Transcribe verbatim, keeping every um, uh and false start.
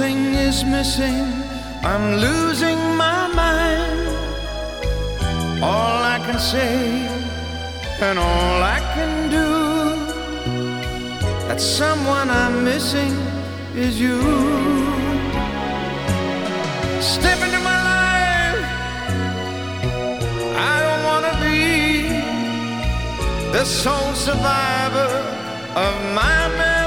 Something is missing, I'm losing my mind. All I can say and all I can do, that someone I'm missing is you. Step into my life, I don't wanna be the sole survivor of my marriage.